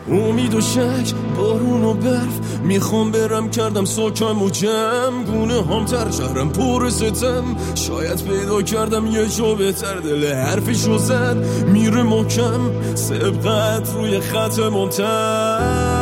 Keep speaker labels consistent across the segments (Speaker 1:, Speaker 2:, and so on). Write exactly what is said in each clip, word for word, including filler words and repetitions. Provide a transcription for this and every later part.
Speaker 1: امید و شک، بارون و برف، میخوام برم کردم ساکم و جمع، گونه هم تر شهرم پر ستم، شاید پیدا کردم یه جا بهتر، دل حرفشو زد میره محکم، سبقت روی خط منتر.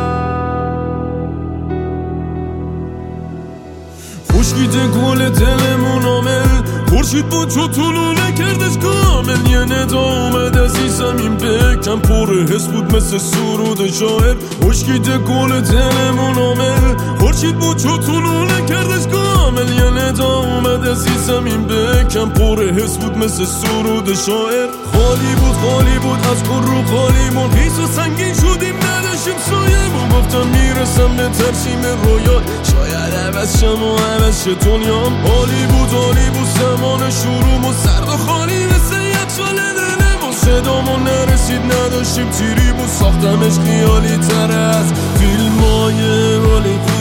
Speaker 1: خشکیده گل دلمون آمل، خورشید با تو طولو نکردش کامل، یه ندا اومد از این زمین بکم، پر حس بود مثل سرود شاعر. خشکیده گل دلمون آمل، خورشید با تو طولو نکردش کامل، یه ندا اومد از این زمین بکم، پر حس بود مثل سرود شاعر. خالی بود خالی بود از پر رو خالیمون، خیس و سنگین شدیم نداشتیم سایمون، گفتم میرسم به ترسیم رویا، شاید عوض شم و عوض شه دنیام. حالی بود حالی بود زمان شروعمون، سرد و خالی مثل یک سال دلمون، صدامون نرسید نداشتیم تیری بود، ساختمش خیالی تر از فیلم های هالیوود.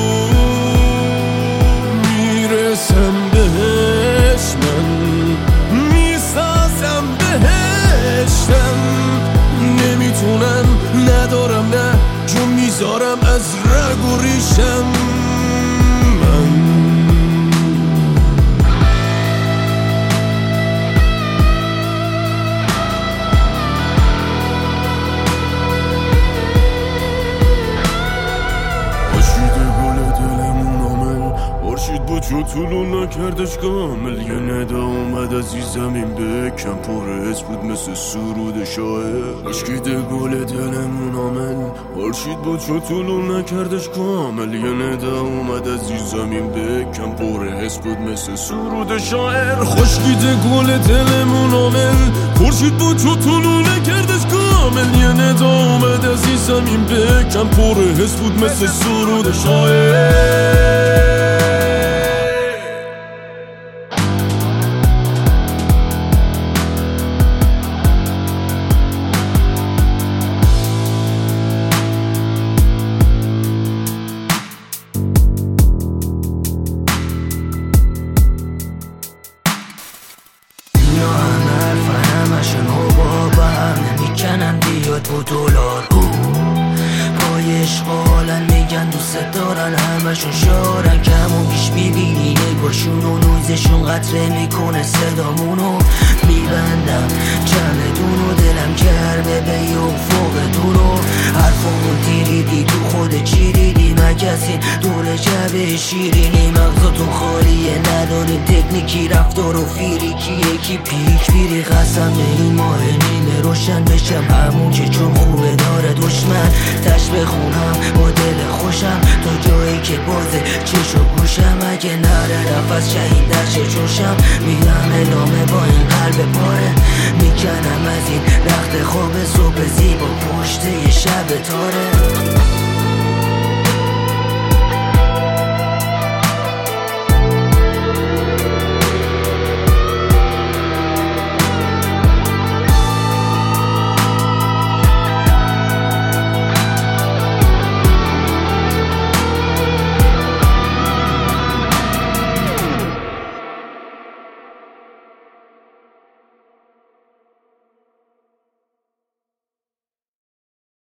Speaker 1: میرسم بهش من میسازم بهشتم، نمیتونم ندارم نه جون میذارم از رگ و ریشم من. خورشید بود چو طولو نکردش کامل، یه ندا اومد از این زمین بکم، پر حس بود مثل سرود شاعر. خشکیده گل دلمون آمل، خورشید بود چو طولو نکردش کامل، یه ندا اومد از این زمین بکم، پر حس بود مثل سرود شاعر. خشکیده گل دلمون آمل، خورشید بود چو طولو نکردش کامل، یه ندا اومد از این زمین بکم، پر حس بود مثل سرود شاعر.
Speaker 2: دو دلار پای اشغالن، میگن دوست دارن همشون شارن، کم و بیش میبینی نگاشون و نویزشون قطره میکنه صدامونو، میبندم جمعتون و دلم کرده به یه افق دورو، حرفمون تیریدی تو خود چی دیدی، مگسین دور جبه شیرینی، مغزتون خالیه نداره تکنیکی، رفتار و فیریکی یکی پیک بیری، قسم به این ماه نیمه روشن بشم همون که چون خوبه داره دشمن، تش بخونم با دل خوشم تا جایی که بازه چش و گوشم، اگه نره نفس شهید در چه جوشم، میدم ادامه با این قلب پاره، میکنم از این رخت خواب صبح زیبا پشت یه شب تاره.